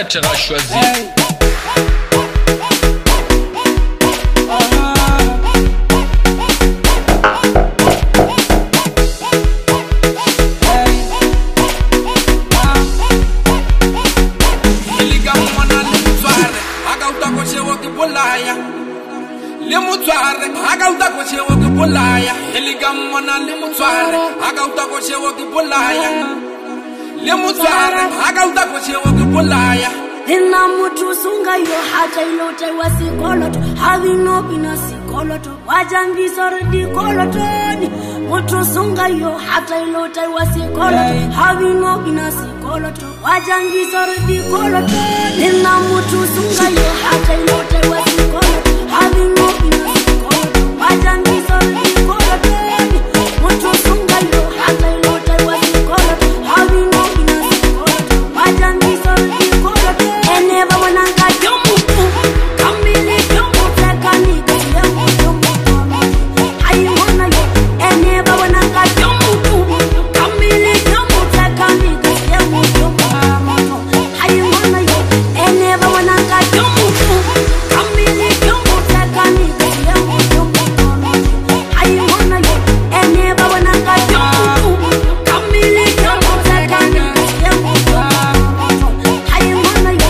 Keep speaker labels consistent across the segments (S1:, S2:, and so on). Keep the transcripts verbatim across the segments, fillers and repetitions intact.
S1: Barrette a choisi.
S2: Limutsware akauta ko chewo ke bolaya eligamona limutsware akauta ko chewo ke bolaya limutsware akauta ko chewo ke bolaya
S3: Nina mtu sunga yo hata ilote wa sikoloto havino bina sikoloto wajambi sordi koloto mtu sunga yo hata ilote wa sikoloto havino bina sikoloto wajambi sordi koloto Nina mtu sunga yo hata ilote wa sikoloto havino bina sikoloto wajambi sordi koloto mtu sunga yo hata ilote wa sikoloto havino bina sikoloto wajambi sordi koloto Never wanna get your move. Come in, your move, like I need to hear your move. I wanna you, and never wanna get your move. Come in, your move, like I need to hear your move. I wanna you, and never wanna get your move. Come in, your move, like I need to hear your move. I wanna you, and never wanna get your move. Come in, your move, like I need to hear your move. I wanna you.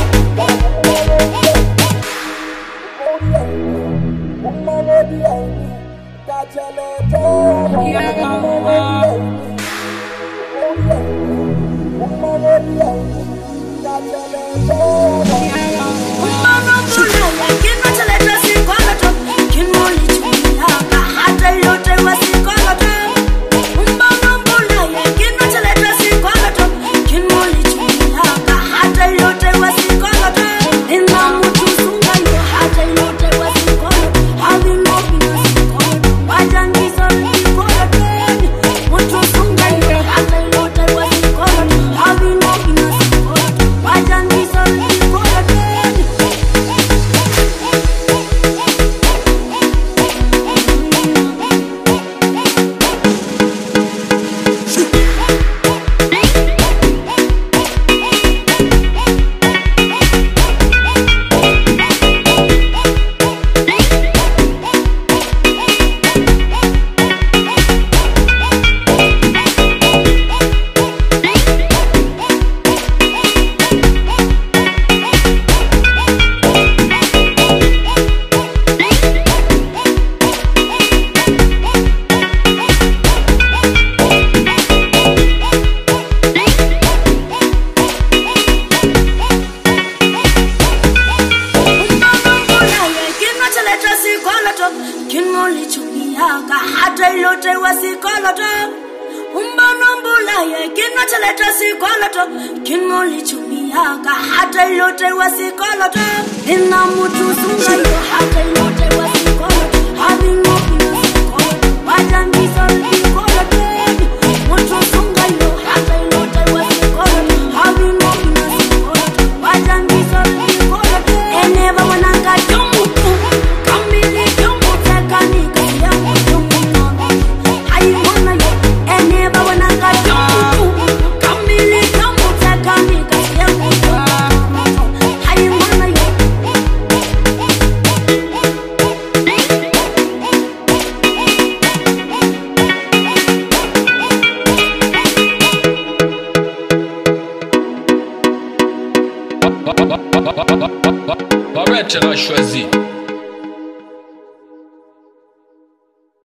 S1: Barrette a choisi.